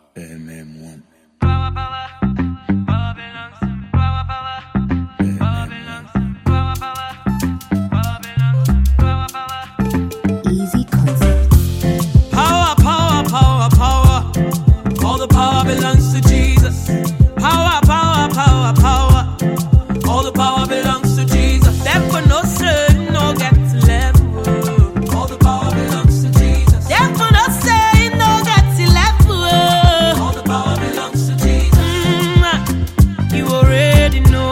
MM1. Power, power, power belongs to me. Power, power, power belongs to me. Power, power, power belongs to me. Power, power. Easy concept. Power, power, power, power. All the power belongs to Jesus. Power, power, power, power. All the power belongs to Jesus. Therefore, no sin, no get level. All the power belongs to Jesus. Therefore, no sin, no get level. All the power belongs to Jesus. You already know.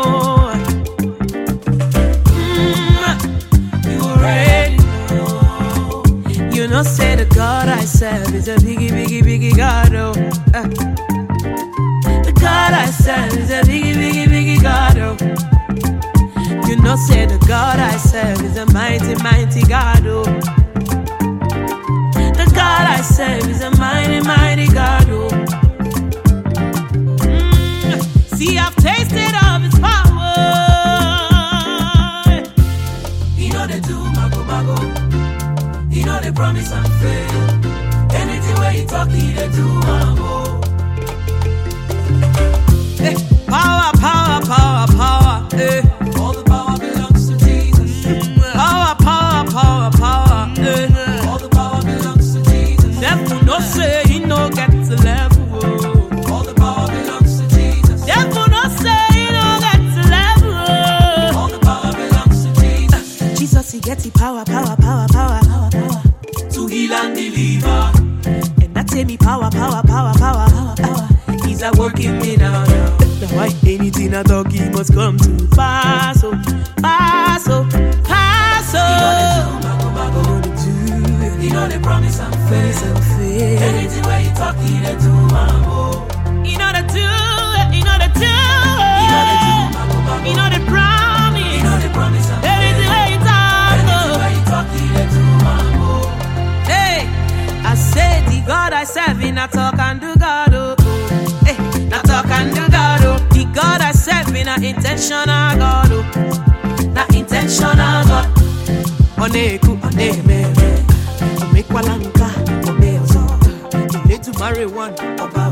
You already know. You know, say the God I serve is a biggie, biggie, biggie God. Oh, the God I serve is a biggie, biggie, biggie God. Oh, you know, say the God I serve is a mighty, mighty God. Oh, the God I serve is a mighty, mighty God. Oh, see, I've tasted of His power. You know they do mago mago. You know they promise and fail. Anything where you talk, they do mago. Hey, power, power, power, power. Hey. All the power belongs to Jesus. Power, power, power, power. Hey. All the power belongs to Jesus. Therefore, no say he no get to level. All the power belongs to Jesus. Therefore, no say he no get to level. All the power belongs to Jesus. Jesus, he gets the power, power, power, power, power, power. To heal and deliver. And that say me power, power, power, power, power, power. He's a working me now. That's why anything I talk, he must come to pass. Oh, pass, oh, pass, oh. You know they promise and fail. Anything where you talk, he they do mambo. You know they do, you know they do. You know they promise. You know they promise and fail. Anything where you talk, he they do mambo. Hey, I said the God I serve in a talk and do God. Oh. Not talk and do God, oh. The God I serve in a intentional God, oh. Not intentional God. Oneku, one me, Omekwalanka, Omeozo. You need to marry one, Oba.